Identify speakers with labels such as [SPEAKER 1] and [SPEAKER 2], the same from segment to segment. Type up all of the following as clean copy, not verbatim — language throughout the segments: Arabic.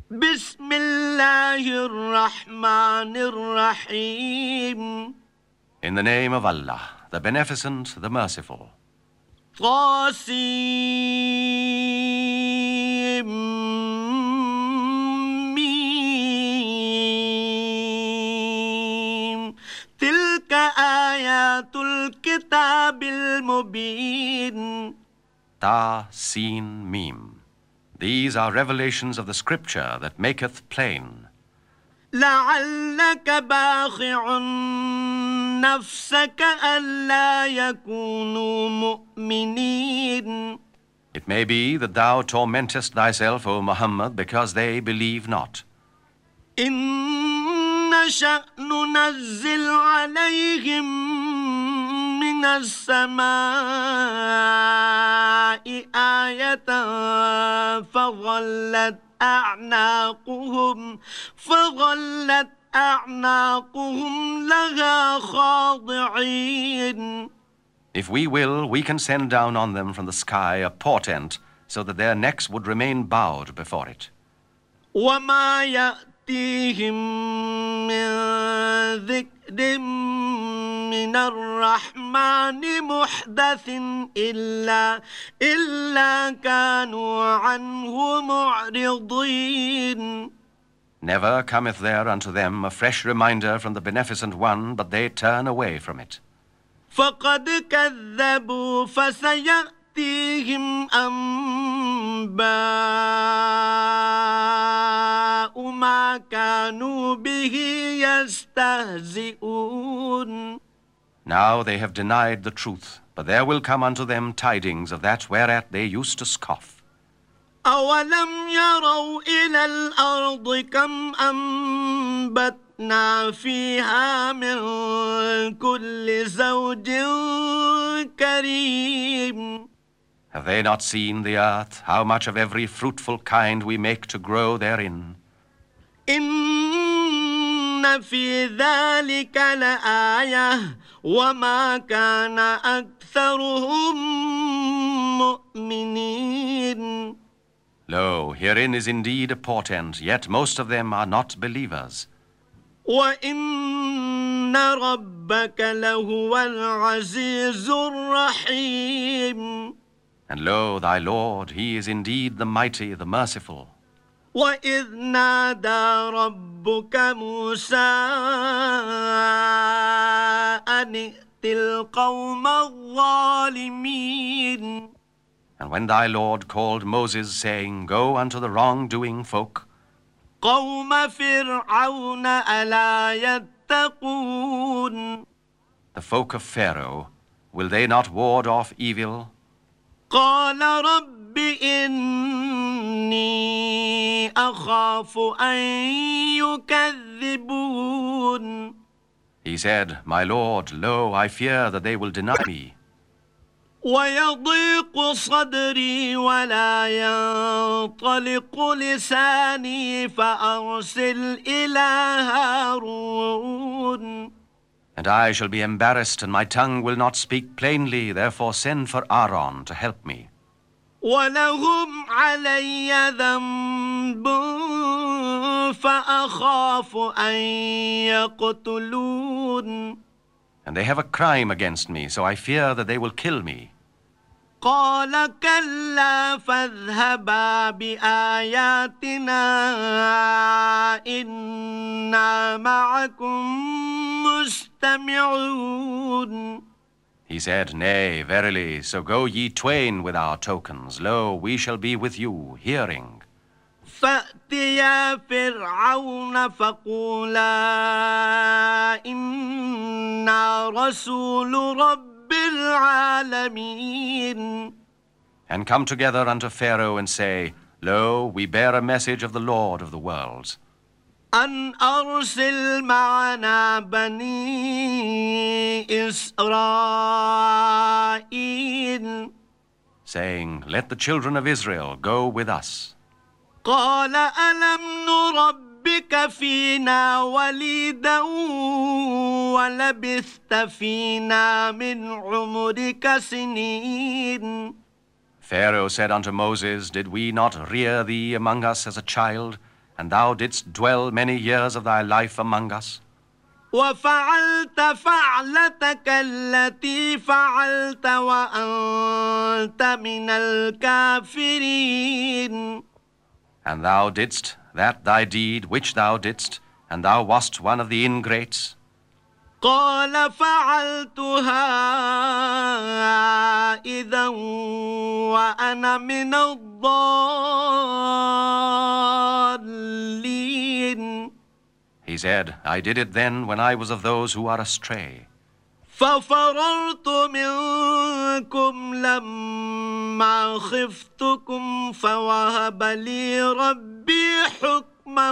[SPEAKER 1] بسم الله الرحمن الرحيم.
[SPEAKER 2] In the name of Allah, the Beneficent, the Merciful.
[SPEAKER 1] طاسيم ميم. تلك آيات الكتاب المبين.
[SPEAKER 2] Ta, Sin, Mim. These are revelations of the Scripture that maketh plain.
[SPEAKER 1] لعلك باخع نفسك ألا يكونوا مؤمنين.
[SPEAKER 2] It may be that thou tormentest thyself, O Muhammad, because they believe not.
[SPEAKER 1] إن نشأ ننزل عليهم من السماء آية فظلت أعناقهم لها خاضعين.
[SPEAKER 2] If we will, we can send down on them from the sky a portent, so that their necks would remain bowed before it.
[SPEAKER 1] وما يأتيهم من ذكر من الرحمن محدث إلا كانوا عنه معرضين.
[SPEAKER 2] Never cometh there unto them a fresh reminder from the Beneficent One, but they turn away from it.
[SPEAKER 1] فقد كذبوا فسيأتيهم أنباء ما كانوا به يستهزئون.
[SPEAKER 2] Now they have denied the truth, but there will come unto them tidings of that whereat they used to scoff.
[SPEAKER 1] أولم يروا إلى الأرض كم أنبتنا فيها من كل زوج كريم.
[SPEAKER 2] Have they not seen the earth, how much of every fruitful kind we make to grow therein?
[SPEAKER 1] إن في ذلك لآية وما كان أكثرهم مؤمنين.
[SPEAKER 2] Lo, herein is indeed a portent, yet most of them are not believers.
[SPEAKER 1] وَإِنَّ رَبَّكَ لَهُوَ الْعَزِيزُ الرَّحِيمُ.
[SPEAKER 2] And lo, thy Lord, he is indeed the mighty, the merciful.
[SPEAKER 1] وَإِذْ نَادَى رَبُّكَ مُوسَىٰ أَنِ ائْتِ الْقَوْمَ الظَّالِمِينَ.
[SPEAKER 2] And when thy Lord called Moses, saying, Go unto the wrongdoing folk,
[SPEAKER 1] قَوْمَ فِرْعَوْنَ أَلَا يَتَّقُونَ.
[SPEAKER 2] the folk of Pharaoh, will they not ward off evil?
[SPEAKER 1] قَالَ رَبِّ إِنِّي أَخَافُ أَن يُكَذِّبُونَ.
[SPEAKER 2] He said, My Lord, lo, I fear that they will deny me.
[SPEAKER 1] ويضيق صدري ولا ينطلق لساني فأرسل إلى هارون.
[SPEAKER 2] And I shall be embarrassed, and my tongue will not speak plainly, therefore send for Aaron to help me.
[SPEAKER 1] ولهم علي ذنب فأخاف أن يقتلون.
[SPEAKER 2] And they have a crime against me, so I fear that they will kill me.
[SPEAKER 1] قال كلا فاذهبا بآياتنا إنا معكم مستمعون.
[SPEAKER 2] He said, Nay, verily, so go ye twain with our tokens. Lo, we shall be with you, hearing.
[SPEAKER 1] فأتيا فرعون فقولا إنا رسول رب العالمين.
[SPEAKER 2] And come together unto Pharaoh and say, Lo, we bear a message of the Lord of the worlds.
[SPEAKER 1] أن أرسل معنا بني إسرائيل.
[SPEAKER 2] Saying, Let the children of Israel go with us.
[SPEAKER 1] قال ألم نربك فينا وليدا ولبثت فينا من عمرك سنين.
[SPEAKER 2] Pharaoh said unto Moses, Did we not rear thee among us as a child, and thou didst dwell many years of thy life among us?
[SPEAKER 1] وفعلت فعلتك التي فعلت وأنت من الكافرين.
[SPEAKER 2] And thou didst that thy deed which thou didst, and thou wast one of the ingrates?
[SPEAKER 1] قال فعلتها إذا وأنا من الضالين.
[SPEAKER 2] He said, I did it then when I was of those who are astray.
[SPEAKER 1] ففررت منكم لما خفتكم فوهب لي ربي حكما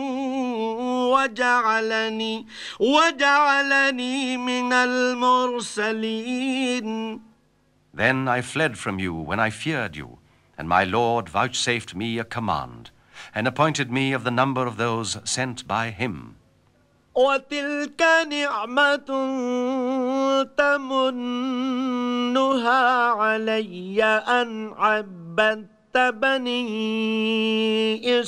[SPEAKER 1] وجعلني من المرسلين.
[SPEAKER 2] Then I fled from you when I feared you, and my Lord vouchsafed me a command, and appointed me of the number of those sent by him.
[SPEAKER 1] وتلك نعمة تمنها علي أن عبدت بني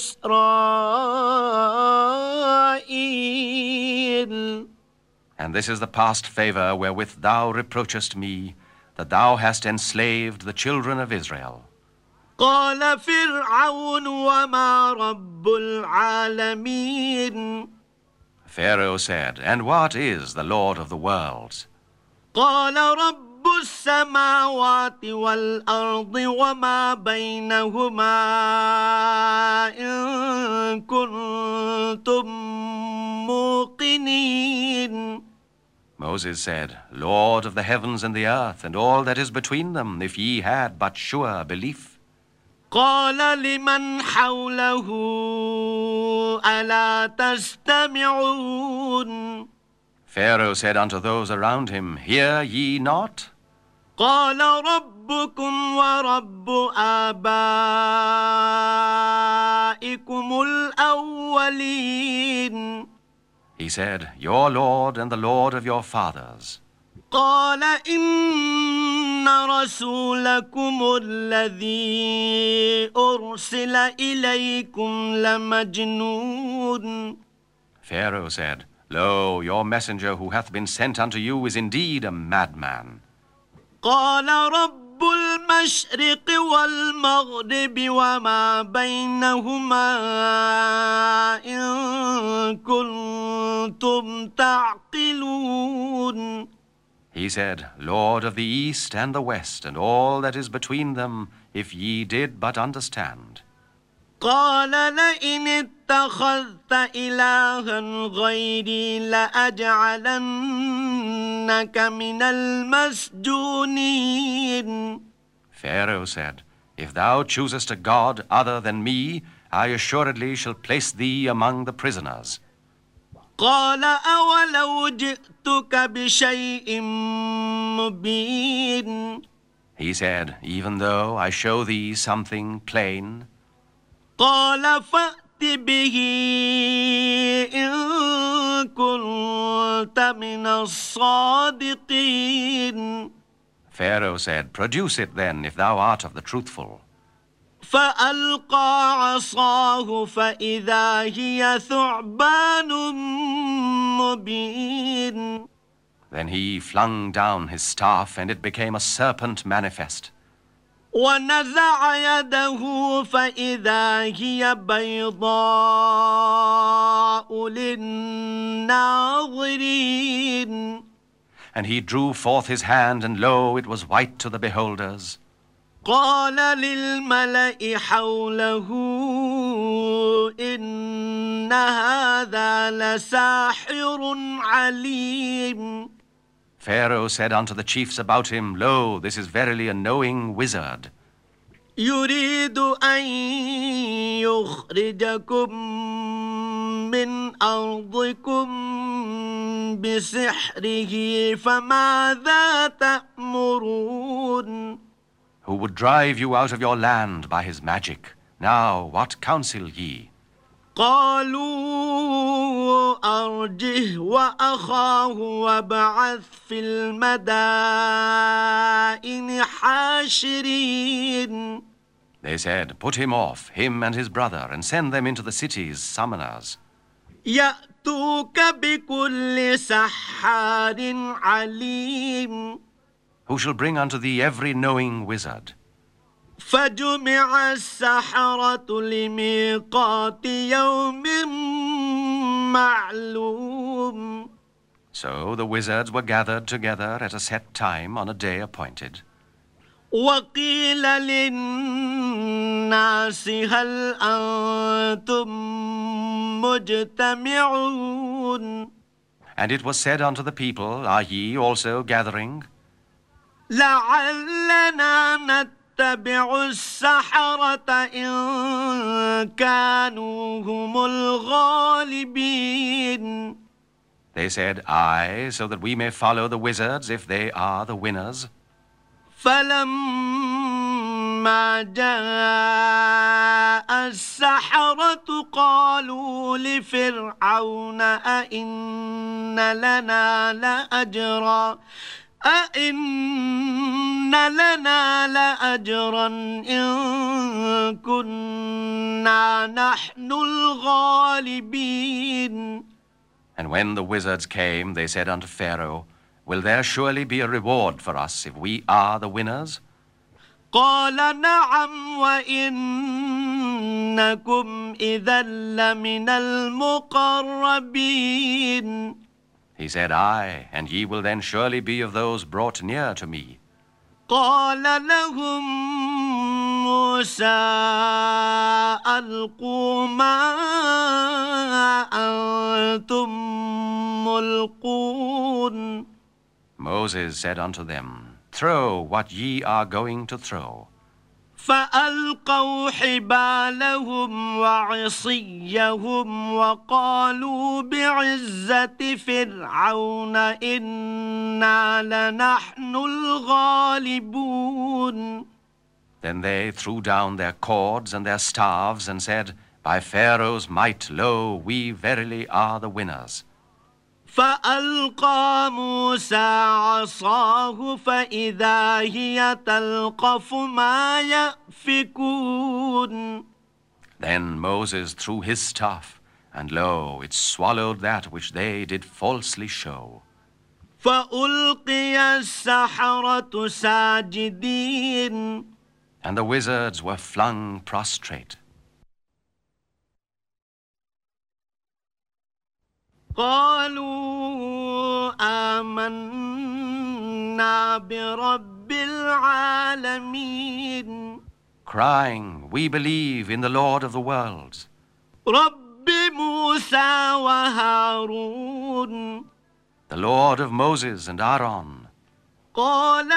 [SPEAKER 1] إسرائيل.
[SPEAKER 2] And this is the past favor wherewith thou reproachest me, that thou hast enslaved the children of Israel.
[SPEAKER 1] قال فرعون وما رب العالمين.
[SPEAKER 2] Pharaoh said, and what is the Lord of the worlds?
[SPEAKER 1] قال رب السماوات والأرض وما بينهما إن كنتم موقنين.
[SPEAKER 2] Moses said, Lord of the heavens and the earth, and all that is between them, if ye had but sure belief.
[SPEAKER 1] قال لمن حوله ألا تستمعون.
[SPEAKER 2] Pharaoh said unto those around him, Hear ye not?
[SPEAKER 1] قال ربكم ورب آبائكم الأولين.
[SPEAKER 2] He said, Your Lord and the Lord of your fathers.
[SPEAKER 1] قال إن رسولكم الذي أرسل إليكم لمجنون.
[SPEAKER 2] Pharaoh said, Lo, your messenger who hath been sent unto you is indeed a madman.
[SPEAKER 1] قال رب المشرق والمغرب وما بينهما إن كنتم تعقلون.
[SPEAKER 2] He said, Lord of the east and the west, and all that is between them, if ye did but understand.
[SPEAKER 1] قال لئن اتخذت إلها غيري لأجعلنك من المسجونين.
[SPEAKER 2] Pharaoh said, If thou choosest a god other than me, I assuredly shall place thee among the prisoners.
[SPEAKER 1] قال أولو جئتك بشيء مبين.
[SPEAKER 2] He said, Even though I show thee something plain.
[SPEAKER 1] قال فأت به إن كنت من الصادقين.
[SPEAKER 2] Pharaoh said, Produce it then, if thou art of the truthful.
[SPEAKER 1] فألقى عصاه فإذا هي ثعبان مبين.
[SPEAKER 2] Then he flung down his staff, and it became a serpent manifest.
[SPEAKER 1] ونزع يده فإذا هي بيضاء للناظرين.
[SPEAKER 2] And he drew forth his hand, and lo, it was white to the beholders.
[SPEAKER 1] قال للملأ حوله إن هذا لساحر عليم.
[SPEAKER 2] Pharaoh said unto the chiefs about him, Lo, this is verily a knowing wizard.
[SPEAKER 1] يريد أن يخرجكم من أرضكم بسحره فماذا تأمرون.
[SPEAKER 2] Who would drive you out of your land by his magic. Now, what counsel ye?
[SPEAKER 1] قالوا أرجه وأخاه وابعث في المدائن حاشرين.
[SPEAKER 2] They said, "Put him off, him and his brother, and send them into the cities, summoners,
[SPEAKER 1] يأتوك بكل سحار عليم
[SPEAKER 2] who shall bring unto thee every knowing wizard."
[SPEAKER 1] فجمع السحرة لميقات يوم معلوم.
[SPEAKER 2] So the wizards were gathered together at a set time on a day appointed.
[SPEAKER 1] وقيل للناس هل أنتم مجتمعون.
[SPEAKER 2] And it was said unto the people, "Are ye also gathering?
[SPEAKER 1] لعلنا نتبع السحرة إن كانوا هم الغالبين.
[SPEAKER 2] They said, "Aye, so that we may follow the wizards if they are the winners."
[SPEAKER 1] فلما جاء السحرة قالوا لفرعون أئن لنا لأجرا إن كنا نحن الغالبين.
[SPEAKER 2] And when the wizards came, they said unto Pharaoh, "Will there surely be a reward for us if we are the winners?"
[SPEAKER 1] قال نعم وإنكم إذا لمن المقربين.
[SPEAKER 2] He said, "Aye, and ye will then surely be of those brought near to me."
[SPEAKER 1] قال لهم موسى ألقوا ما أنتم ملقون.
[SPEAKER 2] Moses said unto them, "Throw what ye are going to throw."
[SPEAKER 1] فألقوا حبالهم وعصيهم وقالوا بعزة فرعون إنا لنحن الغالبون.
[SPEAKER 2] Then they threw down their cords and their staves and said, "By Pharaoh's might, lo, we verily are the winners."
[SPEAKER 1] فألقى موسى عصاه فإذا هي تلقف ما يأفكون.
[SPEAKER 2] Then Moses threw his staff, and lo, it swallowed that which they did falsely show.
[SPEAKER 1] فألقي السحرة ساجدين.
[SPEAKER 2] And the wizards were flung prostrate.
[SPEAKER 1] قالوا آمنا برب العالمين.
[SPEAKER 2] Crying, "We believe in the Lord of the worlds,
[SPEAKER 1] رب موسى وهارون.
[SPEAKER 2] the Lord of Moses and Aaron."
[SPEAKER 1] قال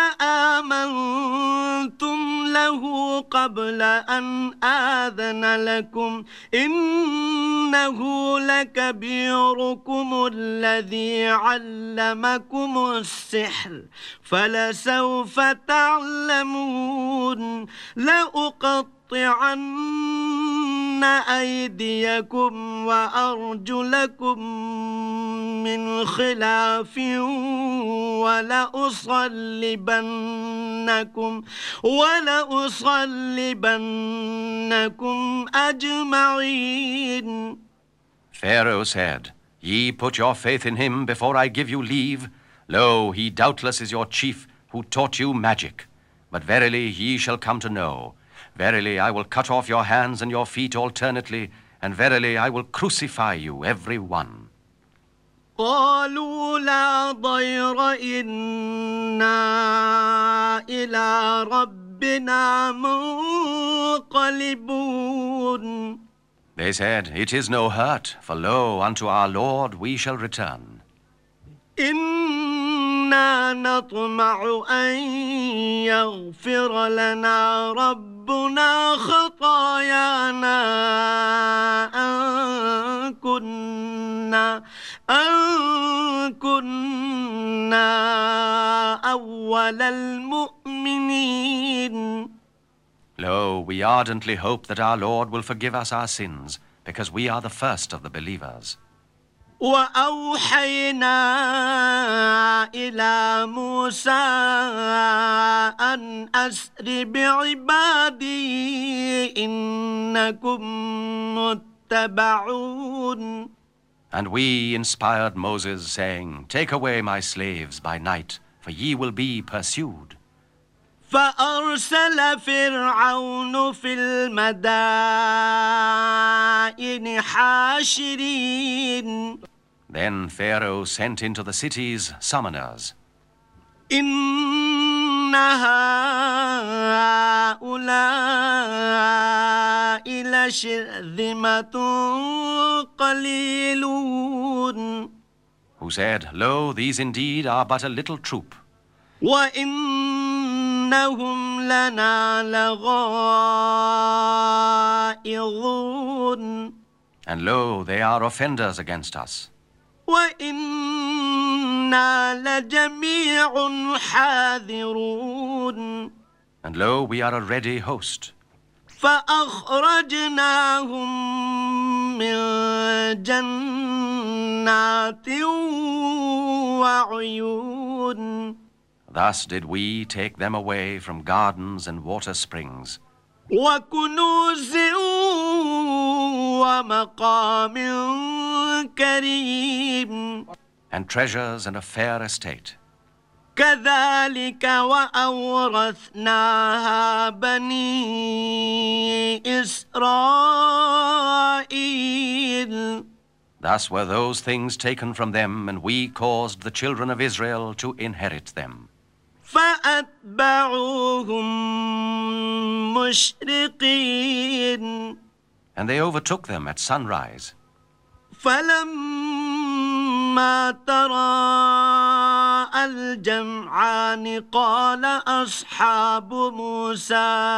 [SPEAKER 1] آمنتم له قبل أن آذن لكم إنه لكبيركم الذي علمكم السحر فلسوف تعلمون لأقطعن أيديكم وأرجلكم من خلاف ولأصلبنكم أجمعين.
[SPEAKER 2] Pharaoh said, "Ye put your faith in him before I give you leave. Lo, he doubtless is your chief who taught you magic. But verily ye shall come to know. Verily I will cut off your hands and your feet alternately, and verily I will crucify you every one."
[SPEAKER 1] قالوا لا ضير إنا إلى ربنا منقلبون.
[SPEAKER 2] They said, "It is no hurt, for lo, unto our Lord we shall return.
[SPEAKER 1] إنا نطمع أن يغفر لنا ربنا خطايانا أن كنا أول المؤمنين.
[SPEAKER 2] Lo, we ardently hope that our Lord will forgive us our sins, because we are the first of the believers."
[SPEAKER 1] وأوحينا إلى موسى أن أسر بعبادي إنكم متبعون.
[SPEAKER 2] And we inspired Moses, saying, Take away my slaves by night, for ye will be pursued.
[SPEAKER 1] فأرسل فرعون في المدائن حاشرين.
[SPEAKER 2] Then Pharaoh sent into the cities summoners.
[SPEAKER 1] إن هؤلاء لشرذمة قليلون.
[SPEAKER 2] Who said, Lo, these indeed are but a little troop.
[SPEAKER 1] وإنهم لنا لغائظون.
[SPEAKER 2] And lo, they are offenders against us.
[SPEAKER 1] وإنا لجميع حاذرون.
[SPEAKER 2] And lo, we are a ready host.
[SPEAKER 1] فأخرجناهم من جنات وعيون.
[SPEAKER 2] Thus did we take them away from gardens and water springs,
[SPEAKER 1] وكنوز ومقام كريم.
[SPEAKER 2] and treasures and a fair estate.
[SPEAKER 1] كذلك وأورثناها بني إسرائيل.
[SPEAKER 2] Thus were those things taken from them, and we caused the children of Israel to inherit them.
[SPEAKER 1] فأتبعوهم مشرقين.
[SPEAKER 2] And they overtook them at sunrise.
[SPEAKER 1] فلما تراءى الجمعان قال أصحاب موسى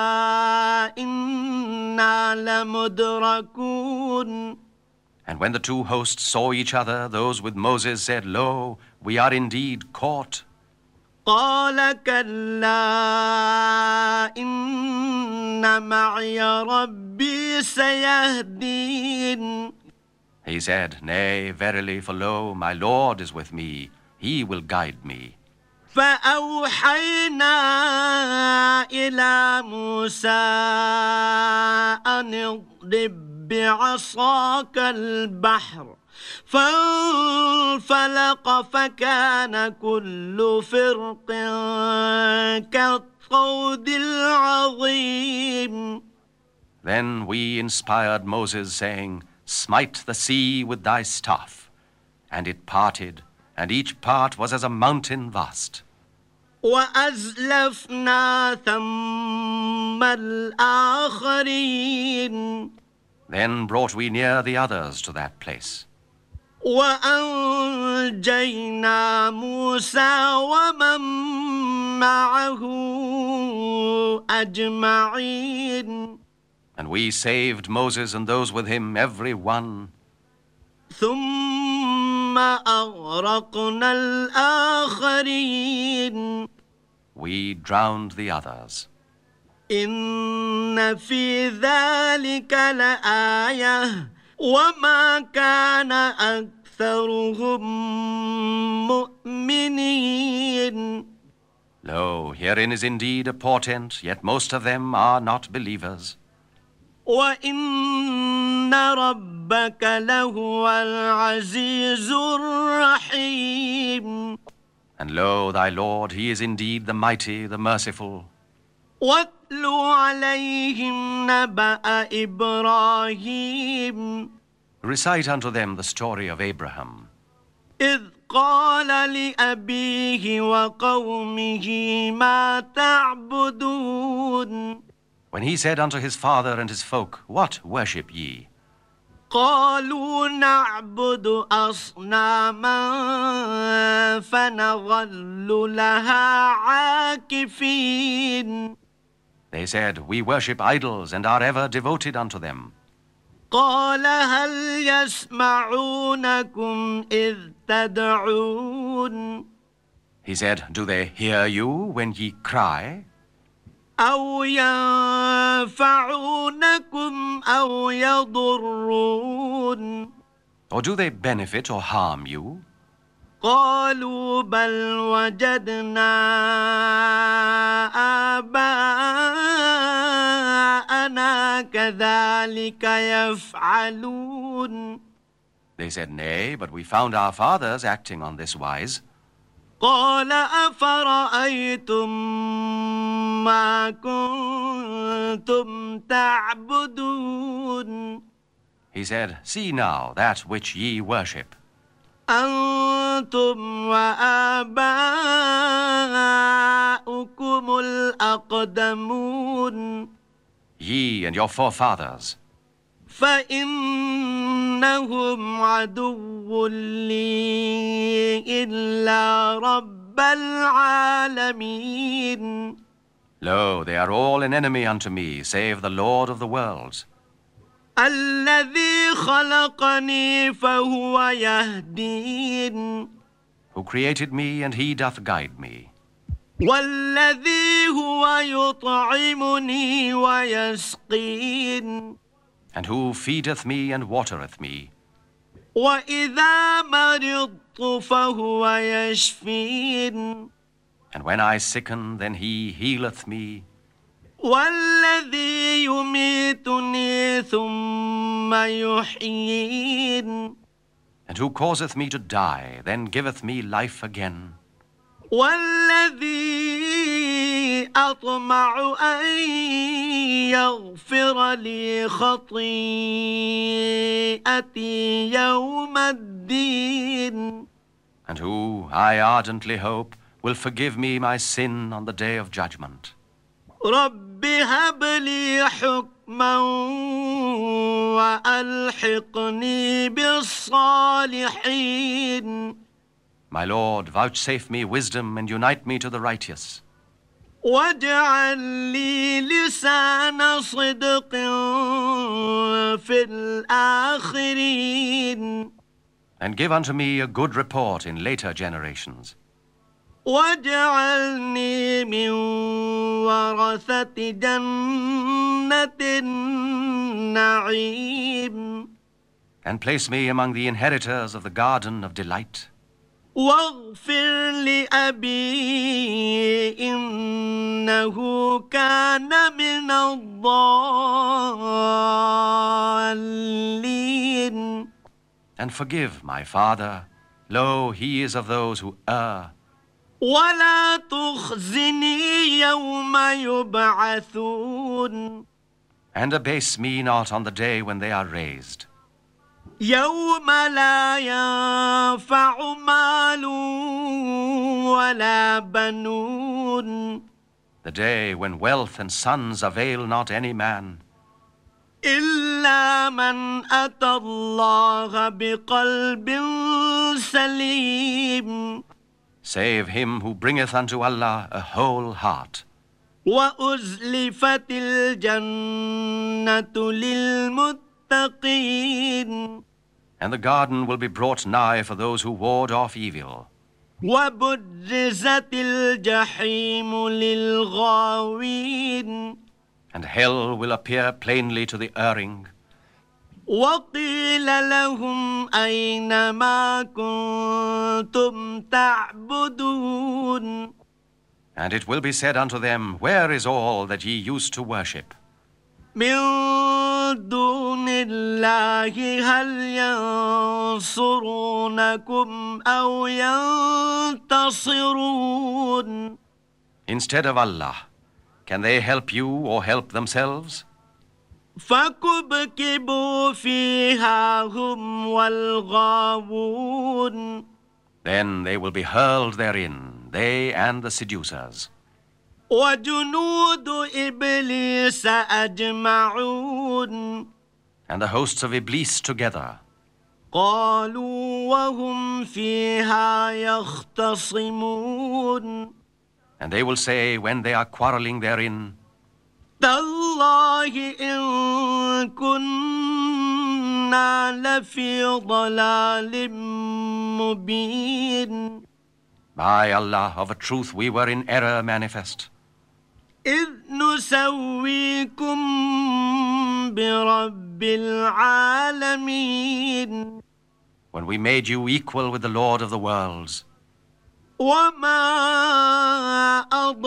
[SPEAKER 1] إنا لمدركون.
[SPEAKER 2] And when the two hosts saw each other, those with Moses said, Lo, we are indeed caught.
[SPEAKER 1] قال كلا إن معي ربي سيهدين.
[SPEAKER 2] He said, Nay, verily, for lo, my Lord is with me. He will guide me.
[SPEAKER 1] فأوحينا إلى موسى أن اضرب بعصاك البحر فانفلق فكان كل فرق كالطود العظيم.
[SPEAKER 2] Then we inspired Moses, saying, Smite the sea with thy staff. And it parted, and each part was as a mountain vast.
[SPEAKER 1] وأزلفنا ثم الآخرين.
[SPEAKER 2] Then brought we near the others to that place.
[SPEAKER 1] وأنجينا موسى ومن معه أجمعين.
[SPEAKER 2] And we saved Moses and those with him, every one.
[SPEAKER 1] ثم أغرقنا الآخرين.
[SPEAKER 2] We drowned the others.
[SPEAKER 1] إن في ذلك لآية وما كان أكثرهم مؤمنين.
[SPEAKER 2] Lo, herein is indeed a portent, yet most of them are not believers.
[SPEAKER 1] وإن ربك لهو العزيز الرحيم.
[SPEAKER 2] And lo, thy Lord, he is indeed the mighty, the merciful.
[SPEAKER 1] واتل عليهم نبأ إبراهيم.
[SPEAKER 2] Recite unto them the story of Abraham,
[SPEAKER 1] إذ قال لأبيه وقومه ما تعبدون.
[SPEAKER 2] when he said unto his father and his folk, What worship ye?
[SPEAKER 1] قالوا نعبد أصناما فنظل لها عاكفين.
[SPEAKER 2] They said, We worship idols and are ever devoted unto them.
[SPEAKER 1] قال هل يسمعونكم إذ تدعون.
[SPEAKER 2] He said, Do they hear you when ye cry?
[SPEAKER 1] أو ينفعونكم أو يضرون.
[SPEAKER 2] Or do they benefit or harm you?
[SPEAKER 1] قالوا بل وجدنا آباءنا كذلك يفعلون.
[SPEAKER 2] They said, Nay, but we found our fathers acting on this wise.
[SPEAKER 1] قال أفرأيتم ما كنتم تعبدون.
[SPEAKER 2] He said, See now that which ye worship.
[SPEAKER 1] أنتم وآباؤكم الأقدمون.
[SPEAKER 2] Ye and your forefathers.
[SPEAKER 1] فإنهم عدو لي إلا رب العالمين.
[SPEAKER 2] Lo, they are all an enemy unto me, save the Lord of the worlds.
[SPEAKER 1] الذي خلقني فهو يهدين.
[SPEAKER 2] Who created me, and he doth guide me.
[SPEAKER 1] والذي هو يطعمني ويسقين.
[SPEAKER 2] And who feedeth me and watereth me.
[SPEAKER 1] وإذا مرضت فهو يشفين.
[SPEAKER 2] And when I sicken, then he healeth me.
[SPEAKER 1] والذي يميتني ثم يحيين.
[SPEAKER 2] And who causeth me to die, then giveth me life again.
[SPEAKER 1] والذي أطمع أن يغفر لي خطيئتي يوم الدين.
[SPEAKER 2] And who, I ardently hope, will forgive me my sin on the day of judgment.
[SPEAKER 1] رب هب لي حكما وألحقني بالصالحين.
[SPEAKER 2] My Lord, vouchsafe me wisdom and unite me to the righteous.
[SPEAKER 1] واجعل لي لسان صدق في الآخرين.
[SPEAKER 2] And give unto me a good report in later generations.
[SPEAKER 1] واجعلني من ورثة جنة النعيم.
[SPEAKER 2] And place me among the inheritors of the garden of delight.
[SPEAKER 1] واغفر لأبي إنه كان من الضالين.
[SPEAKER 2] And forgive my father. Lo, he is of those who err.
[SPEAKER 1] ولا تخزني يوم يبعثون.
[SPEAKER 2] And abase me not on the day when they are raised.
[SPEAKER 1] يوم لا ينفع مال ولا بنون.
[SPEAKER 2] The day when wealth and sons avail not any man.
[SPEAKER 1] إلا من أتى الله بقلب سليم.
[SPEAKER 2] Save him who bringeth unto Allah a whole heart.
[SPEAKER 1] وأزلفت الجنة للمتقين.
[SPEAKER 2] And the garden will be brought nigh for those who ward off evil.
[SPEAKER 1] وبرزت الجحيم للغاوين.
[SPEAKER 2] And hell will appear plainly to the erring.
[SPEAKER 1] وقيل لهم أين ما كنتم تعبدون.
[SPEAKER 2] And it will be said unto them, Where is all that ye used to worship?
[SPEAKER 1] من دون الله هل ينصرونكم أو ينتصرون.
[SPEAKER 2] Instead of Allah, can they help you or help themselves?
[SPEAKER 1] فكبكبوا فيها هم والغاوون.
[SPEAKER 2] Then they will be hurled therein, they and the seducers.
[SPEAKER 1] وجنود إبليس أجمعون.
[SPEAKER 2] And the hosts of Iblis together.
[SPEAKER 1] قالوا وهم فيها يختصمون.
[SPEAKER 2] And they will say, when they are quarreling therein,
[SPEAKER 1] تالله إن كنا لفي ضلال مبين.
[SPEAKER 2] By Allah, of a truth we were in error manifest.
[SPEAKER 1] إذ نسويكم برب العالمين.
[SPEAKER 2] when we made you equal with the Lord of the worlds.
[SPEAKER 1] وما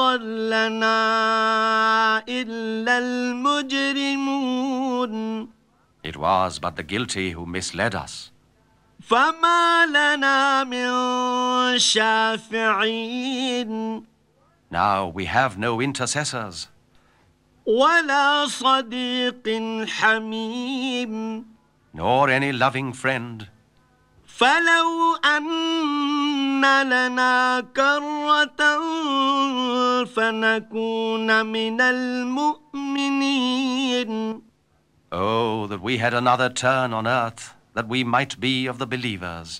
[SPEAKER 1] أضلنا إلا المجرمون.
[SPEAKER 2] It was but the guilty who misled us.
[SPEAKER 1] فما لنا من شافعين.
[SPEAKER 2] Now we have no intercessors,
[SPEAKER 1] ولا صديق حميم.
[SPEAKER 2] nor any loving friend.
[SPEAKER 1] فلو أن لنا كرة فنكون من المؤمنين.
[SPEAKER 2] Oh, that we had another turn on earth, that we might be of the believers.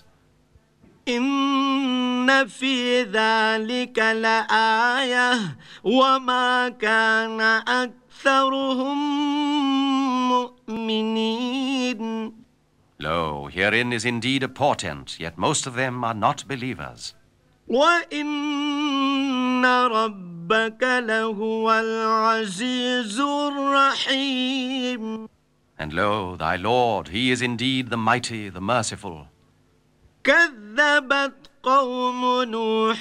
[SPEAKER 1] إن في ذلك لآية وما كان أكثرهم مؤمنين.
[SPEAKER 2] Lo, herein is indeed a portent, yet most of them are not believers.
[SPEAKER 1] وإن ربك لهو العزيز الرحيم.
[SPEAKER 2] And lo, thy Lord, he is indeed the mighty, the merciful.
[SPEAKER 1] كذبت قوم نوح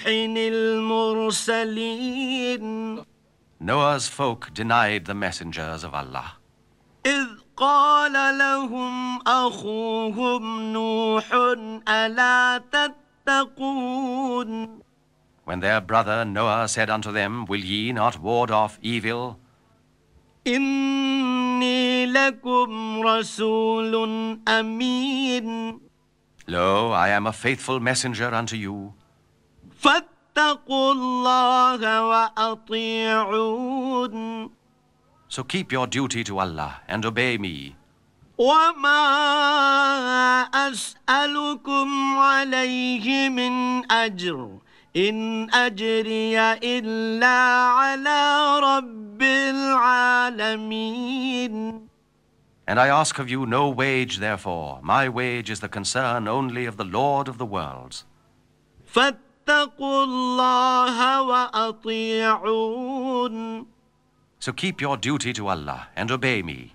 [SPEAKER 1] المرسلين.
[SPEAKER 2] Noah's folk denied the messengers of Allah.
[SPEAKER 1] إذ قال لهم أخوهم نوح ألا تتقون.
[SPEAKER 2] When their brother Noah said unto them, Will ye not ward off evil?
[SPEAKER 1] إني لكم رسول أمين.
[SPEAKER 2] Lo, I am a faithful messenger unto you.
[SPEAKER 1] فاتقوا الله وأطيعون.
[SPEAKER 2] So keep your duty to Allah and obey me.
[SPEAKER 1] وما أسألكم عليه من أجر إن أجري إلا على رب العالمين.
[SPEAKER 2] And I ask of you no wage, therefore. My wage is the concern only of the Lord of the worlds.
[SPEAKER 1] فاتقوا الله وأطيعون.
[SPEAKER 2] So keep your duty to Allah and obey me.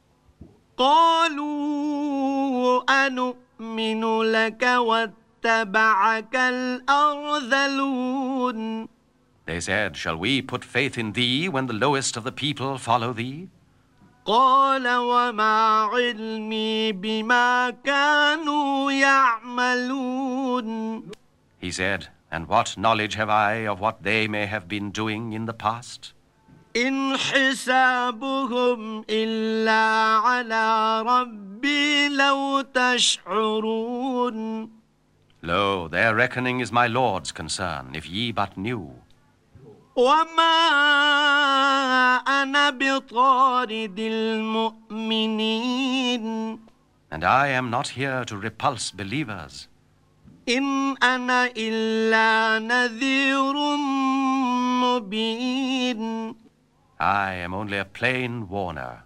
[SPEAKER 1] قالوا أنؤمن لك واتبعك الأرذلون.
[SPEAKER 2] They said, Shall we put faith in thee when the lowest of the people follow thee?
[SPEAKER 1] قال وما علمي بما كانوا يعملون.
[SPEAKER 2] He said, And what knowledge have I of what they may have been doing in the past?
[SPEAKER 1] إن حسابهم إلا على ربي لو تشعرون.
[SPEAKER 2] Lo, their reckoning is my Lord's concern, if ye but knew.
[SPEAKER 1] وما أنا بطارد المؤمنين.
[SPEAKER 2] And I am not here to repulse believers.
[SPEAKER 1] إن أنا إلا نذير مبين.
[SPEAKER 2] I am only a plain warner.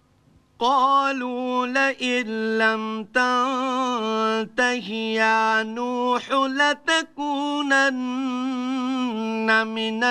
[SPEAKER 1] قالوا لئن لم تنته يا نوح لتكونن من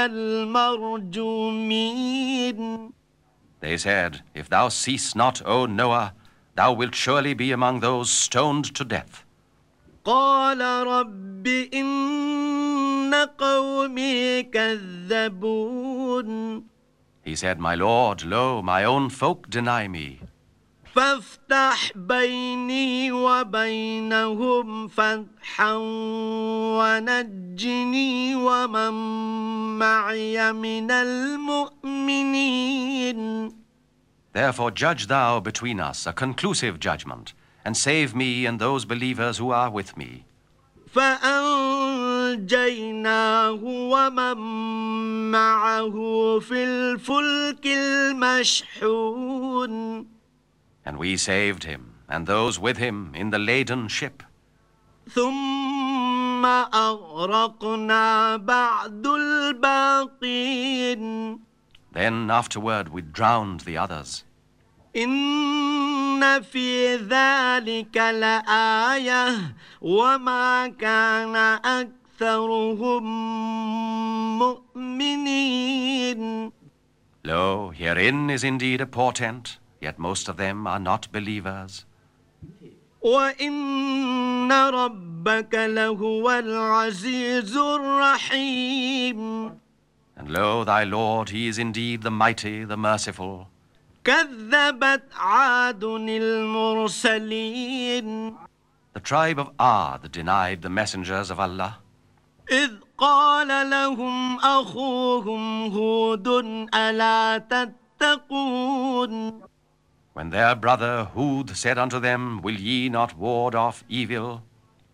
[SPEAKER 1] المرجومين.
[SPEAKER 2] They said, If thou cease not, O Noah, thou wilt surely be among those stoned to death.
[SPEAKER 1] قال رب إن قومي كذبون.
[SPEAKER 2] He said, My Lord, lo, my own folk deny me.
[SPEAKER 1] فافتح بيني وبينهم فتحا ونجني ومن معي من المؤمنين.
[SPEAKER 2] Therefore judge thou between us a conclusive judgment, and save me and those believers who are with me.
[SPEAKER 1] فأنجيناه ومن معه في الفلك المشحون.
[SPEAKER 2] And we saved him, and those with him in the laden ship.
[SPEAKER 1] ثم أغرقنا بعد الباقين.
[SPEAKER 2] Then afterward we drowned the others.
[SPEAKER 1] إن في ذلك لآية وما كان أكثرهم مؤمنين.
[SPEAKER 2] Lo, herein is indeed a portent, yet most of them are not believers.
[SPEAKER 1] وإن ربك لهو العزيز الرحيم.
[SPEAKER 2] And lo, thy Lord, he is indeed the mighty, the merciful.
[SPEAKER 1] كذبت عاد المرسلين.
[SPEAKER 2] The tribe of Ad denied the messengers of Allah.
[SPEAKER 1] إذ قال لهم أخوهم هود ألا تتقون.
[SPEAKER 2] When their brother Hud said unto them, Will ye not ward off evil?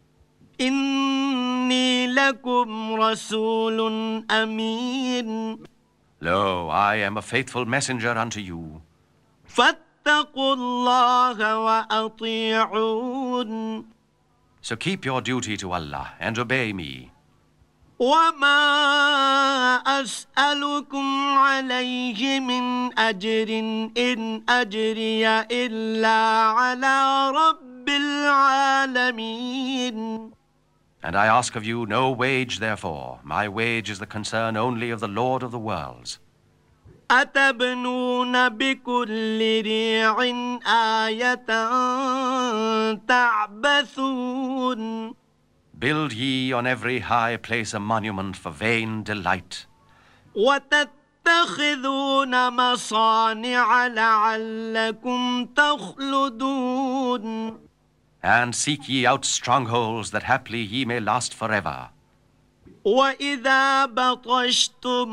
[SPEAKER 1] إني لكم رسول أمين.
[SPEAKER 2] Lo, I am a faithful messenger unto you.
[SPEAKER 1] فاتقوا الله وأطيعون.
[SPEAKER 2] So keep your duty to Allah and obey me.
[SPEAKER 1] وما أسألكم عليه من أجر إن أجري إلا على رب العالمين.
[SPEAKER 2] And I ask of you no wage therefore. My wage is the concern only of the Lord of the worlds.
[SPEAKER 1] أتبنون بكل ريع آية تعبثون.
[SPEAKER 2] Build ye on every high place a monument for vain delight.
[SPEAKER 1] وتتخذون مصانع لعلكم تخلدون.
[SPEAKER 2] And seek ye out strongholds that haply ye may last forever.
[SPEAKER 1] وإذا بطشتم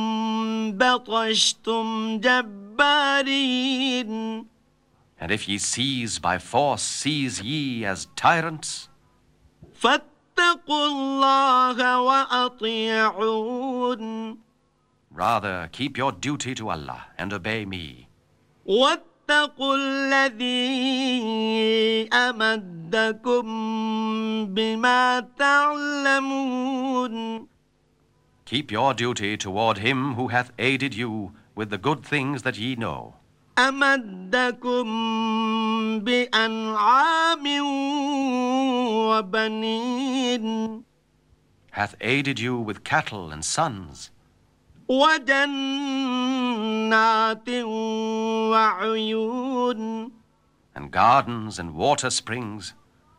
[SPEAKER 1] بطشتم جبارين.
[SPEAKER 2] And if ye seize by force, seize ye as tyrants.
[SPEAKER 1] فاتقوا الله وأطيعون.
[SPEAKER 2] Rather, keep your duty to Allah and obey me.
[SPEAKER 1] واتقوا الذي أمدكم بما تعلمون.
[SPEAKER 2] Keep your duty toward him who hath aided you with the good things that ye know.
[SPEAKER 1] أمدكم بأنعام وبنين.
[SPEAKER 2] Hath aided you with cattle and sons.
[SPEAKER 1] وجنات وعيون.
[SPEAKER 2] And gardens and water springs.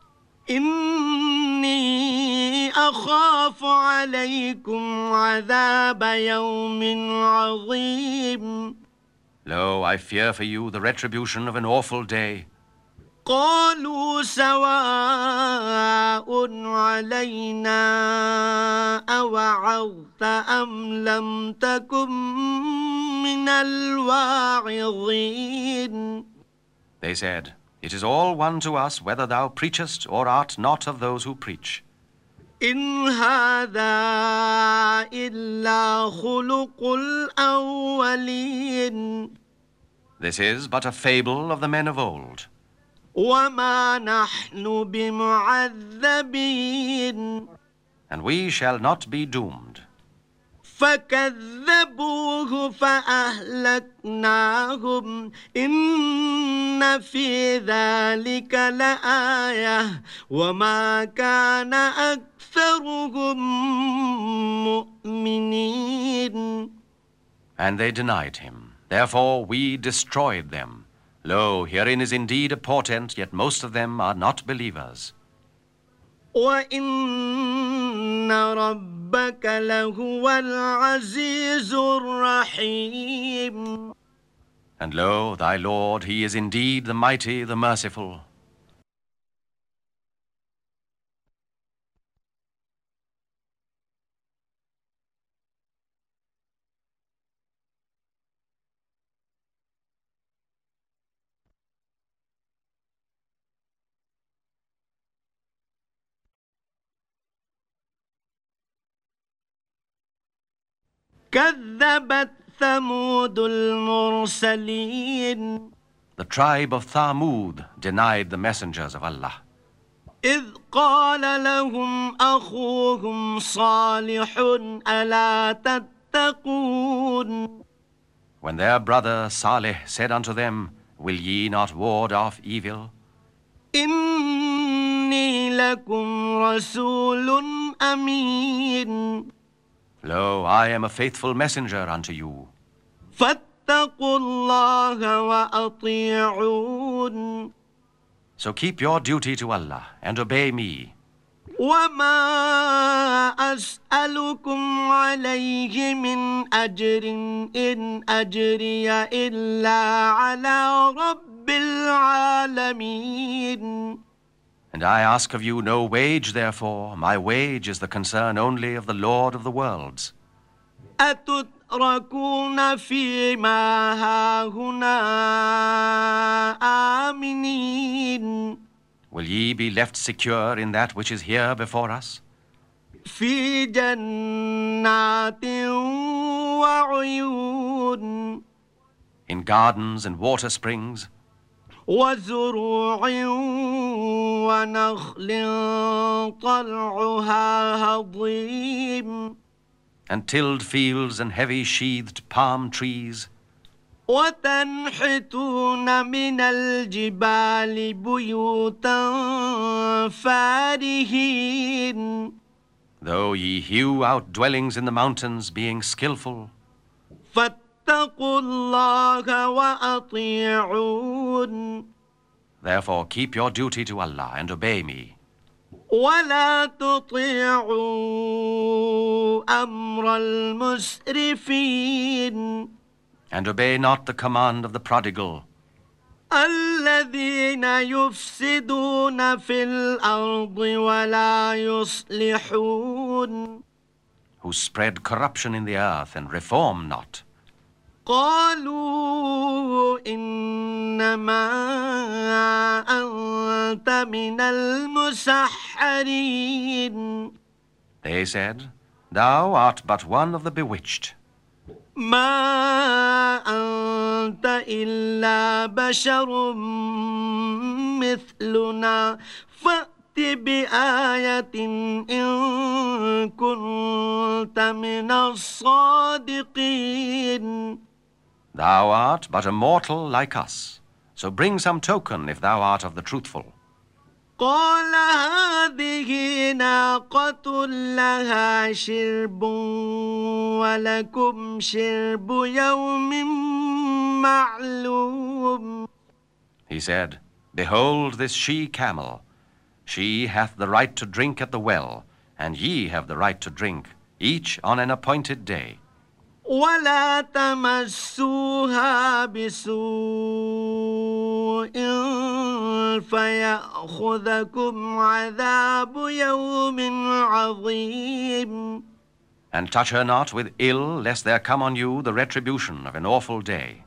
[SPEAKER 1] إني أخاف عليكم عذاب يوم عظيم.
[SPEAKER 2] Lo, I fear for you the retribution of an awful day.
[SPEAKER 1] قالوا سواء علينا أوعظت أم لم تكن من الواعظين.
[SPEAKER 2] They said, It is all one to us whether thou preachest or art not of those who preach.
[SPEAKER 1] إن هذا إلا خلق الأولين.
[SPEAKER 2] This is but a fable of the men of old.
[SPEAKER 1] وما نحن بمعذبين.
[SPEAKER 2] And we shall not be doomed.
[SPEAKER 1] فكذبوه فأهلكناهم إن في ذلك لآية وما كان أكثرهم مؤمنين.
[SPEAKER 2] And they denied him. Therefore we destroyed them. Lo, herein is indeed a portent, yet most of them are not believers.
[SPEAKER 1] وإن ربك لهو العزيز الرحيم.
[SPEAKER 2] And lo, thy Lord, he is indeed the mighty, the merciful.
[SPEAKER 1] كذبت ثمود المرسلين.
[SPEAKER 2] The tribe of Thamud denied the messengers of Allah.
[SPEAKER 1] إذ قال لهم أخوهم صالح ألا تتقون.
[SPEAKER 2] When their brother Salih said unto them, Will ye not ward off evil?
[SPEAKER 1] إني لكم رسول أمين.
[SPEAKER 2] Lo, I am a faithful messenger unto you.
[SPEAKER 1] فاتقوا الله وأطيعون.
[SPEAKER 2] So keep your duty to Allah and obey me.
[SPEAKER 1] وما أسألكم عليه من أجر إن أجري إلا على رب العالمين.
[SPEAKER 2] And I ask of you no wage, therefore. My wage is the concern only of the Lord of the worlds.
[SPEAKER 1] أتتركون فيما هاهنا آمنين.
[SPEAKER 2] Will ye be left secure in that which is here before us?
[SPEAKER 1] في جنات وعيون.
[SPEAKER 2] In gardens and water springs,
[SPEAKER 1] وزروع ونخل طلعها هضيم.
[SPEAKER 2] and tilled fields and heavy sheathed palm trees,
[SPEAKER 1] وتنحتون من الجبال بيوتا فارهين.
[SPEAKER 2] though ye hew out dwellings in the mountains, being skillful.
[SPEAKER 1] فاتقوا الله وأطيعون.
[SPEAKER 2] Therefore keep your duty to Allah and obey me.
[SPEAKER 1] ولا تطيعوا أمر المسرفين.
[SPEAKER 2] And obey not the command of the prodigal,
[SPEAKER 1] الذين يفسدون في الأرض ولا يصلحون.
[SPEAKER 2] who spread corruption in the earth and reform not.
[SPEAKER 1] قالوا إنما أنت من المسحرين.
[SPEAKER 2] They said, Thou art but one of the bewitched.
[SPEAKER 1] ما أنت إلا بشر مثلنا فأت بآية إن كنت من الصادقين.
[SPEAKER 2] Thou art but a mortal like us, so bring some token if thou art of the truthful.
[SPEAKER 1] قال هذه ناقة لها شرب ولكم شرب يوم معلوم.
[SPEAKER 2] He said, Behold this she-camel. She hath the right to drink at the well, and ye have the right to drink, each on an appointed day.
[SPEAKER 1] ولا تمسوها بسوء فيأخذكم عذاب يوم عظيم.
[SPEAKER 2] And touch her not with ill, lest there come on you the retribution of an awful day.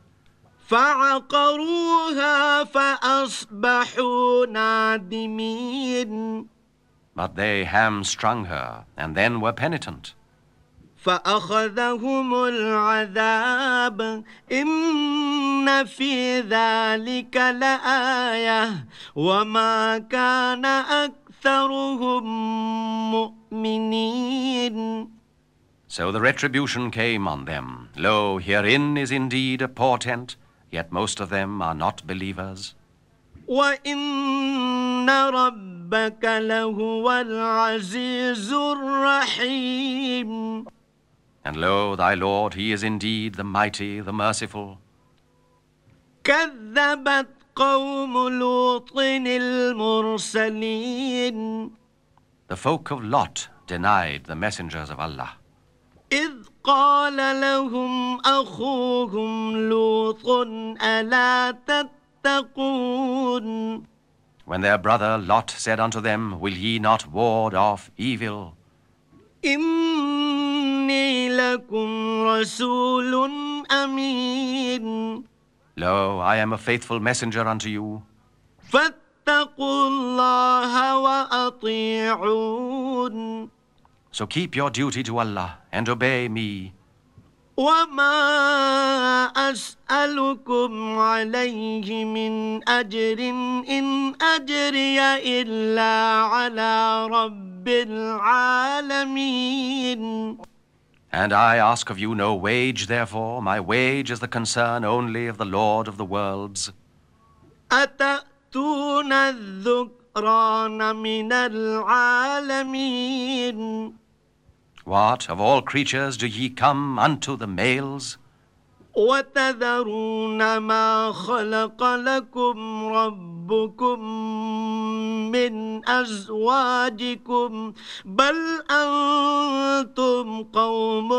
[SPEAKER 1] فعقروها فأصبحوا نادمين.
[SPEAKER 2] But they hamstrung her, and then were penitent.
[SPEAKER 1] فأخذهم العذاب إن في ذلك لآية وما كان أكثرهم مؤمنين.
[SPEAKER 2] So the retribution came on them. Lo, herein is indeed a portent, yet most of them are not believers.
[SPEAKER 1] وإن ربك لهو العزيز الرحيم.
[SPEAKER 2] And lo, thy Lord, he is indeed the mighty, the merciful.
[SPEAKER 1] كذبت قوم لوط المرسلين.
[SPEAKER 2] The folk of Lot denied the messengers of Allah.
[SPEAKER 1] إذ قال لهم أخوهم لوط ألا تتقون.
[SPEAKER 2] When their brother Lot said unto them, Will ye not ward off evil?
[SPEAKER 1] إني لكم رسول أمين.
[SPEAKER 2] Lo, I am a faithful messenger unto you.
[SPEAKER 1] فاتقوا الله وأطيعون.
[SPEAKER 2] So keep your duty to Allah and obey me.
[SPEAKER 1] وما أسألكم عليه من أجر إن أجري إلا على رب العالمين.
[SPEAKER 2] And I ask of you no wage, therefore. My wage is the concern only of the Lord of the worlds.
[SPEAKER 1] أتأتون الذكران من العالمين.
[SPEAKER 2] What, of all creatures do ye come unto the males?
[SPEAKER 1] وتذرون ما خلق لكم ربكم من أزواجكم بل أنتم قوم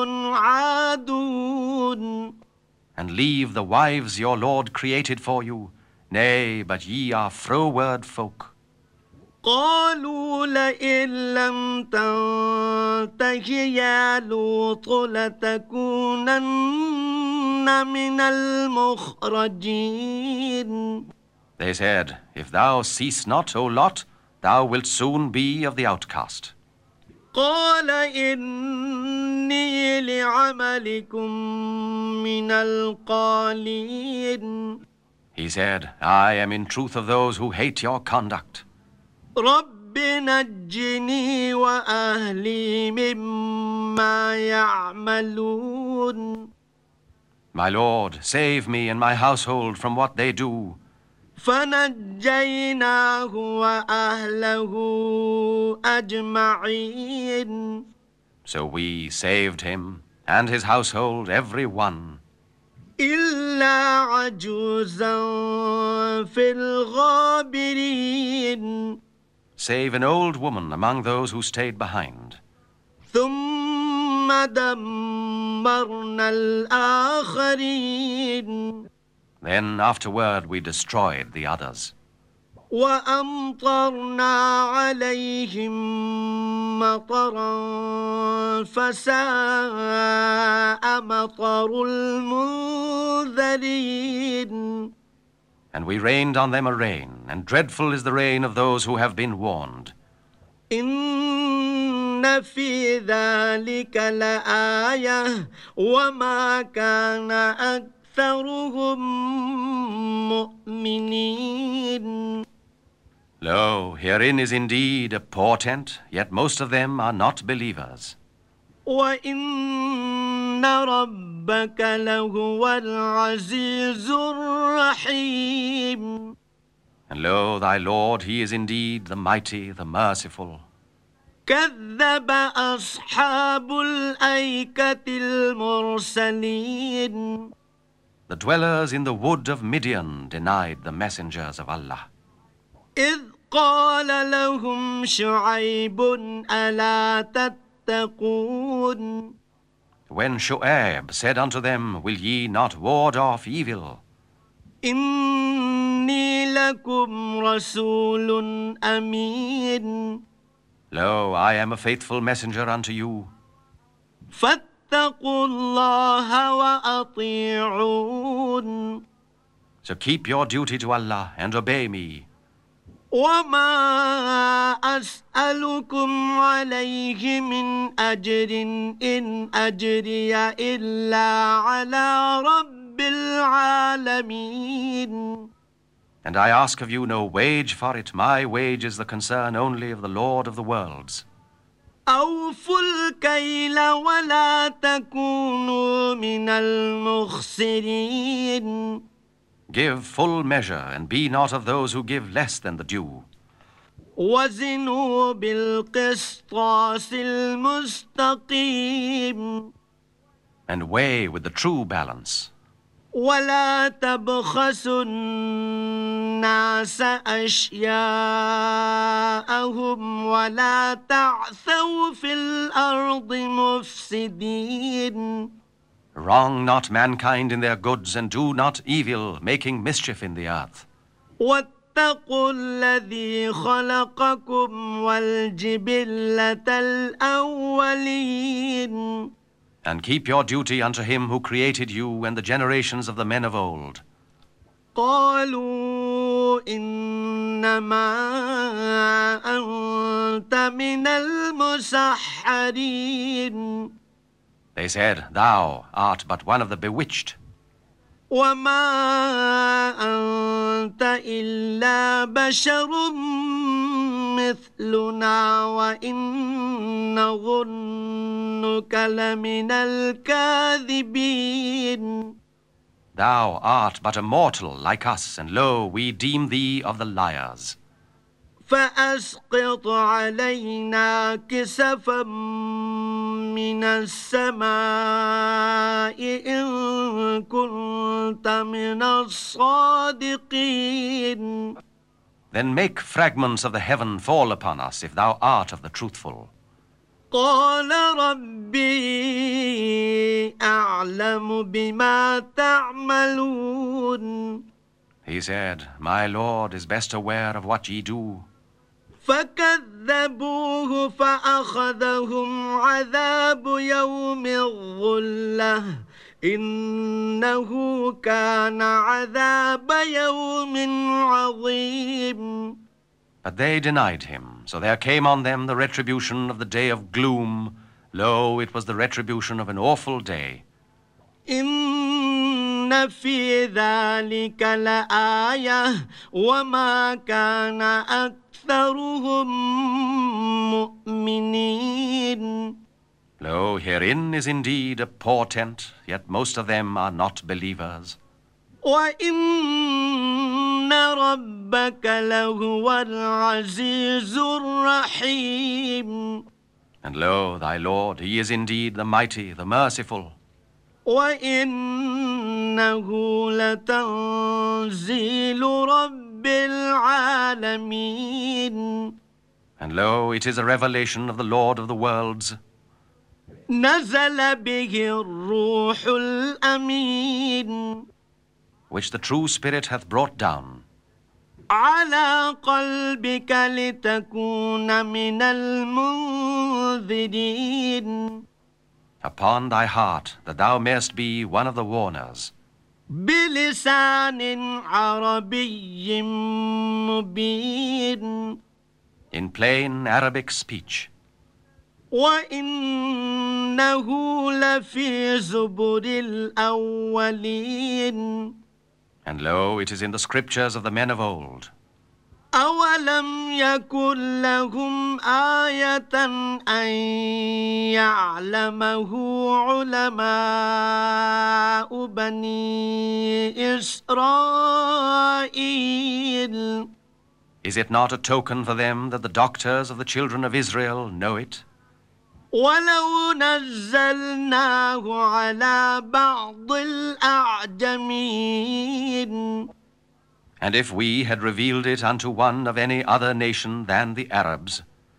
[SPEAKER 1] عادون.
[SPEAKER 2] And leave the wives your Lord created for you. Nay, but ye are froward folk.
[SPEAKER 1] قالوا لئن لم تنته يا لوط لتكونن من المخرجين.
[SPEAKER 2] They said, If thou cease not, O Lot, thou wilt soon be of the outcast.
[SPEAKER 1] قال إني لعملكم من القالين.
[SPEAKER 2] He said, I am in truth of those who hate your conduct.
[SPEAKER 1] رب نجني وأهلي مما يعملون.
[SPEAKER 2] My Lord, save me and my household from what they do.
[SPEAKER 1] فنجيناه وأهله أجمعين.
[SPEAKER 2] So we saved him and his household, every one.
[SPEAKER 1] إلا عجوزا في الغابرين.
[SPEAKER 2] Save an old woman among those who stayed behind.
[SPEAKER 1] ثم دمرنا الآخرين.
[SPEAKER 2] Then afterward we destroyed the others.
[SPEAKER 1] وأمطرنا عليهم مطرا فساء مطر المنذرين.
[SPEAKER 2] And we rained on them a rain, and dreadful is the rain of those who have been warned.
[SPEAKER 1] إن في ذلك لآية وما كان أكثرهم مؤمنين.
[SPEAKER 2] Lo, herein is indeed a portent, yet most of them are not believers.
[SPEAKER 1] وإن ربك لهو العزيز الرحيم.
[SPEAKER 2] And lo, thy Lord, he is indeed the mighty, the merciful.
[SPEAKER 1] كذب أصحاب الأيكة المرسلين.
[SPEAKER 2] The dwellers in the wood of Midian denied the messengers of Allah.
[SPEAKER 1] إذ قال لهم شعيب ألا تتقون.
[SPEAKER 2] When Shu'aib said unto them, Will ye not ward off evil?
[SPEAKER 1] إني لكم رسول أمين.
[SPEAKER 2] Lo, I am a faithful messenger unto you.
[SPEAKER 1] فاتقوا الله وأطيعون.
[SPEAKER 2] So keep your duty to Allah and obey me.
[SPEAKER 1] وما أسألكم عليه من أجر إن أجري إلا على رب العالمين.
[SPEAKER 2] And I ask of you no wage for it. My wage is the concern only of the Lord of the worlds.
[SPEAKER 1] أوفوا الكيل ولا تكونوا من المخسرين.
[SPEAKER 2] Give full measure, and be not of those who give less than the due.
[SPEAKER 1] وزنوا بالقسطاس المستقيم.
[SPEAKER 2] And weigh with the true balance.
[SPEAKER 1] ولا تبخسوا الناس أشياءهم ولا تعثوا في الأرض مفسدين.
[SPEAKER 2] Wrong not mankind in their goods, and do not evil, making mischief in the earth.
[SPEAKER 1] واتقوا الذي خلقكم والجبلة الأولين.
[SPEAKER 2] And keep your duty unto him who created you and the generations of the men of old.
[SPEAKER 1] قالوا إنما أنت من المسحرين.
[SPEAKER 2] They said, Thou art but one of the bewitched.
[SPEAKER 1] وما أنت إلا بشر مثلنا وإن نظنك لمن الكاذبين.
[SPEAKER 2] Thou art but a mortal like us, and lo, we deem thee of the liars.
[SPEAKER 1] فأسقط علينا كسفا من السماء إن كنت من الصادقين.
[SPEAKER 2] Then make fragments of the heaven fall upon us, if thou art of the truthful.
[SPEAKER 1] قال ربي أعلم بما تعملون.
[SPEAKER 2] He said, My Lord is best aware of what ye do.
[SPEAKER 1] فكذبوه فأخذهم عذاب يوم الظلة إنه كان عذاب يوم عظيم.
[SPEAKER 2] But they denied him, so there came on them the retribution of the day of gloom. Lo, it was the retribution of an awful day.
[SPEAKER 1] إن في ذلك لآية وما كان أكثرهم مؤمنين.
[SPEAKER 2] Lo, herein is indeed a portent, yet most of them are not believers.
[SPEAKER 1] وإن ربك لهو العزيز الرحيم.
[SPEAKER 2] And lo, thy Lord, he is indeed the mighty, the merciful.
[SPEAKER 1] وإنه لتنزيل رب العالمين.
[SPEAKER 2] And lo, it is a revelation of the Lord of the worlds.
[SPEAKER 1] نزل به الروح الأمين.
[SPEAKER 2] Which the true Spirit hath brought down.
[SPEAKER 1] على قلبك لتكون من المنذرين.
[SPEAKER 2] Upon thy heart, that thou mayest be one of the warners.
[SPEAKER 1] بلسان عربي مبين.
[SPEAKER 2] In plain Arabic speech.
[SPEAKER 1] وإنه لفي زبر الأولين.
[SPEAKER 2] And lo, it is in the scriptures of the men of old.
[SPEAKER 1] أولم يكن لهم آية أن يعلمه علماء بني إسرائيل.
[SPEAKER 2] Is it not a token for them that the doctors of the children of Israel know it?
[SPEAKER 1] ولو نزلناه على بعض الأعجمين.
[SPEAKER 2] And if we had revealed it unto one of any other nation than the Arabs,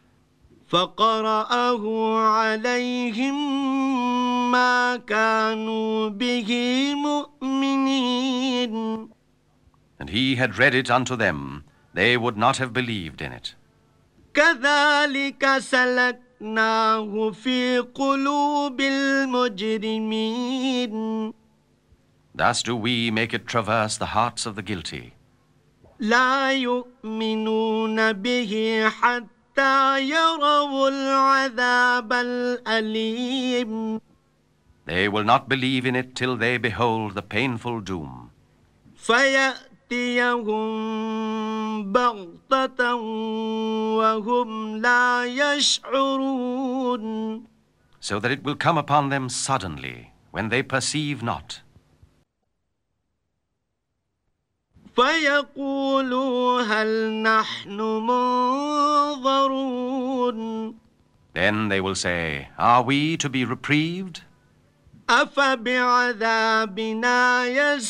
[SPEAKER 1] فقرأه عليهم ما كانوا به مؤمنين.
[SPEAKER 2] and he had read it unto them, they would not have believed in it.
[SPEAKER 1] كذلك سلكناه في قلوب المجرمين.
[SPEAKER 2] Thus do we make it traverse the hearts of the guilty.
[SPEAKER 1] لا يؤمنون به حتى يروا العذاب الأليم.
[SPEAKER 2] They will not believe in it till they behold the painful doom.
[SPEAKER 1] فيأتيهم بغتة وهم لا يشعرون.
[SPEAKER 2] So that it will come upon them suddenly, when they perceive not.
[SPEAKER 1] فيقولوا هل نحن منظرون.
[SPEAKER 2] Then they will say, Are we to be reprieved?
[SPEAKER 1] أفبعذابنا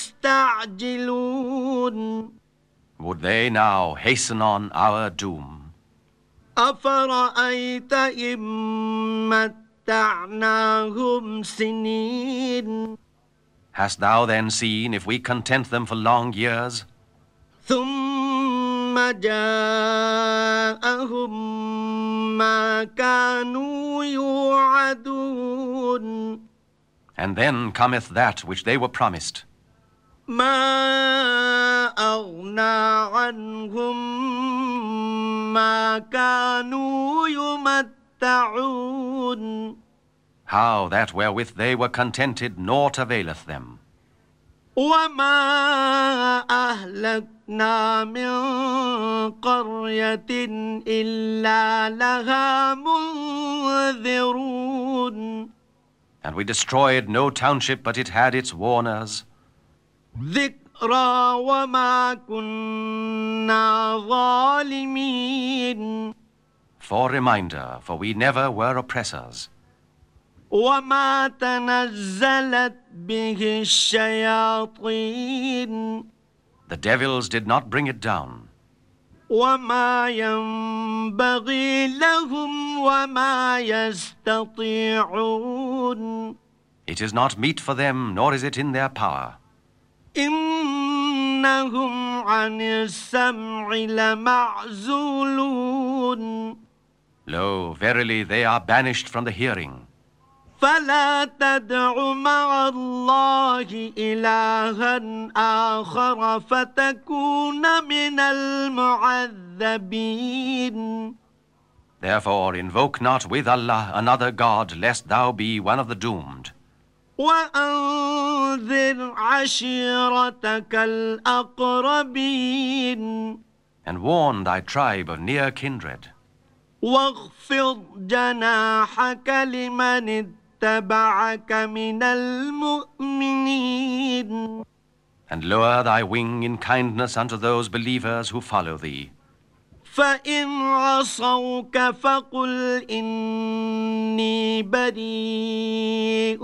[SPEAKER 1] يستعجلون.
[SPEAKER 2] Would they now hasten on our doom?
[SPEAKER 1] أفرأيت إن متعناهم سنين.
[SPEAKER 2] Hast thou then seen if we content them for long years?
[SPEAKER 1] ثم جاءهم ما كانوا يوعدون.
[SPEAKER 2] And then cometh that which they were promised.
[SPEAKER 1] ما أغنى عنهم ما كانوا يمتعون.
[SPEAKER 2] How that wherewith they were contented naught availeth them.
[SPEAKER 1] وما أهلكنا من قرية إلا لها منذرون.
[SPEAKER 2] And we destroyed no township but it had its warners.
[SPEAKER 1] ذكرى وما كنا ظالمين.
[SPEAKER 2] For reminder, for we never were oppressors.
[SPEAKER 1] وما تنزلت به الشياطين
[SPEAKER 2] The devils did not bring it down,
[SPEAKER 1] وما ينبغي لهم وما يستطيعون
[SPEAKER 2] it is not meet for them, nor is it in their power.
[SPEAKER 1] إنهم عن السمع لمعزولون
[SPEAKER 2] Lo, verily they are banished from the hearing.
[SPEAKER 1] فلا تدع مع الله إلها آخر فتكون من المعذبين
[SPEAKER 2] Therefore invoke not with Allah another God, lest thou be one of the doomed.
[SPEAKER 1] وأنذر عشيرتك الأقربين
[SPEAKER 2] And warn thy tribe of near kindred.
[SPEAKER 1] واخفض جناحك لمن اتبعك من المؤمنين
[SPEAKER 2] And lower thy wing in kindness unto those believers who follow thee.
[SPEAKER 1] فإن عصوك فقل إني بريء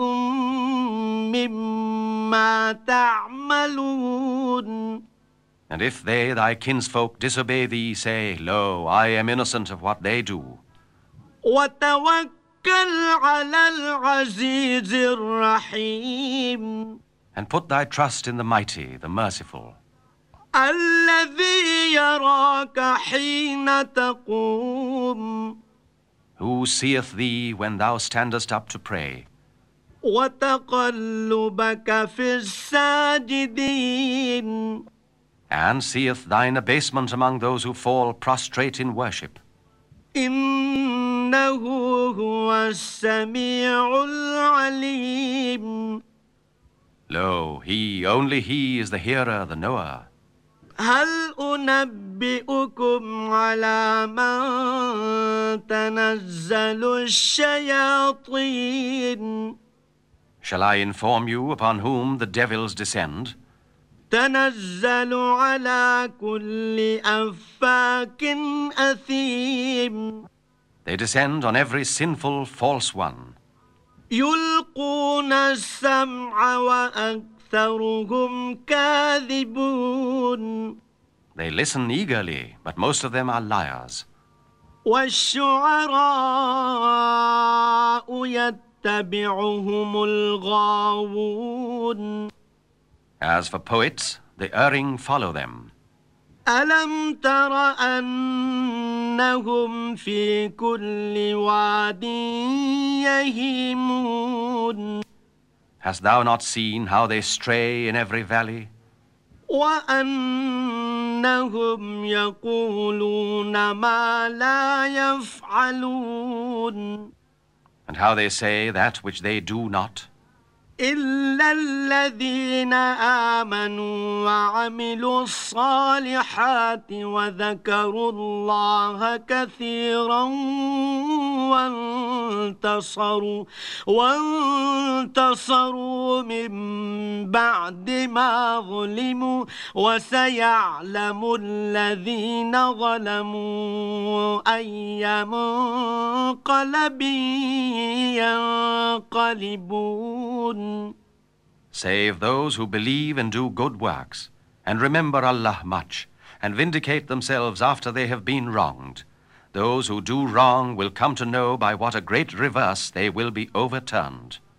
[SPEAKER 1] مما تعملون
[SPEAKER 2] And if they, thy kinsfolk, disobey thee, say, Lo, I am innocent of what they do.
[SPEAKER 1] وتوكل على العزيز الرحيم
[SPEAKER 2] And put thy trust in the mighty, the merciful,
[SPEAKER 1] الذي يراك حين تقوم
[SPEAKER 2] who seeth thee when thou standest up to pray,
[SPEAKER 1] وتقلبك في الساجدين
[SPEAKER 2] and seeth thine abasement among those who fall prostrate in worship.
[SPEAKER 1] إنه هو السميع العليم
[SPEAKER 2] Lo, only he is the hearer, the knower.
[SPEAKER 1] هل أنبئكم على من تنزل الشياطين
[SPEAKER 2] Shall I inform you upon whom the devils descend?
[SPEAKER 1] تنزل على كل أفاك أثيم
[SPEAKER 2] They descend on every sinful, false one.
[SPEAKER 1] يلقون السمع وأكثرهم كاذبون
[SPEAKER 2] They listen eagerly, but most of them are liars.
[SPEAKER 1] والشعراء يتبعهم الغاوون
[SPEAKER 2] As for poets, the erring follow them.
[SPEAKER 1] ألم تر أنهم في كل واد يهيمون
[SPEAKER 2] Hast thou not seen how they stray in every valley?
[SPEAKER 1] وأنهم يقولون ما لا يفعلون
[SPEAKER 2] And how they say that which they do not?
[SPEAKER 1] إلا الذين آمنوا وعملوا الصالحات وذكروا الله كثيرا وانتصروا من بعد ما ظلموا وسيعلم الذين ظلموا أي منقلب ينقلبون
[SPEAKER 2] Save those who believe and do good works, and remember Allah much, and vindicate themselves after they have been wronged. Those who do wrong will come to know by what a great reverse they will be overturned.